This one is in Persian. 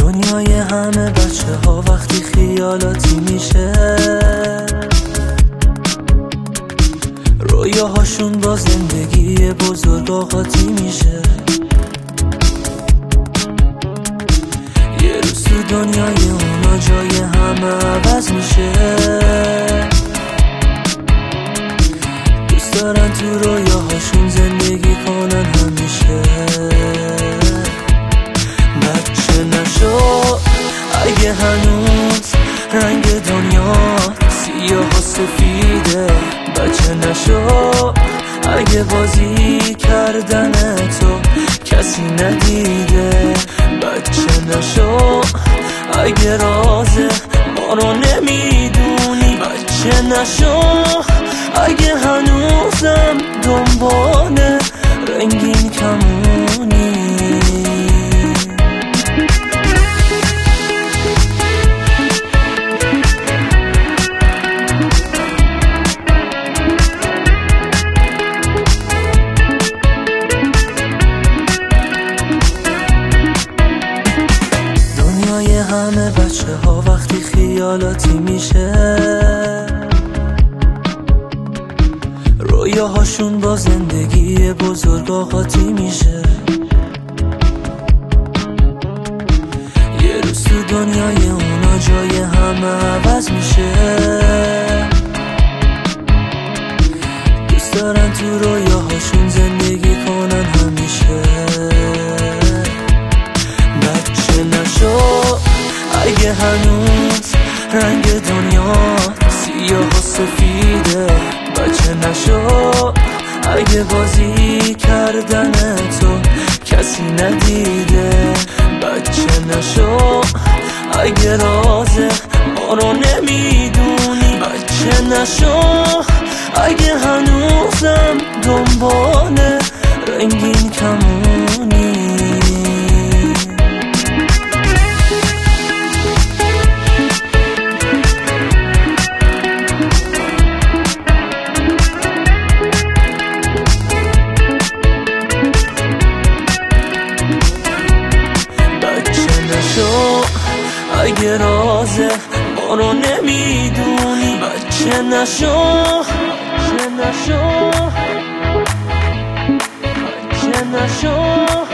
دنیای همه بچه ها وقتی خیالاتی میشه، رویاهاشون با زندگی بزرگ آغاتی میشه. یه روز تو دنیای اونا جای همه عوض میشه، دوست دارن تو رویاهاشون زندگی کنن همیشه. بچه نشو اگه هنوز رنگ دنیا سیاه و سفیده، بچه نشو اگه بازی کردن تو کسی ندیده، بچه نشو اگه راز ما رو نمیدونی، بچه نشو اگه هنوزم دنبال رنگین کمونی. دنیای همه بچه ها وقتی خیالاتی میشه، رویاهاشون با زندگی بزرگ آغاتی میشه. یه روز تو دنیای اونا جای همه عوض میشه، دوست دارن تو رویاهاشون زندگی کنن همیشه. بچه نشو اگه هنوز رنگ دنیا سیاه و سفیده، بچه نشو اگه بازی کردن تو کسی ندیده، بچه نشو اگه راز ما رو نمیدونی، بچه نشو اگه هنوزم دنبال رنگین کمونی. اگه راز ما رو نمیدونی، بچه نشو بچه نشو بچه نشو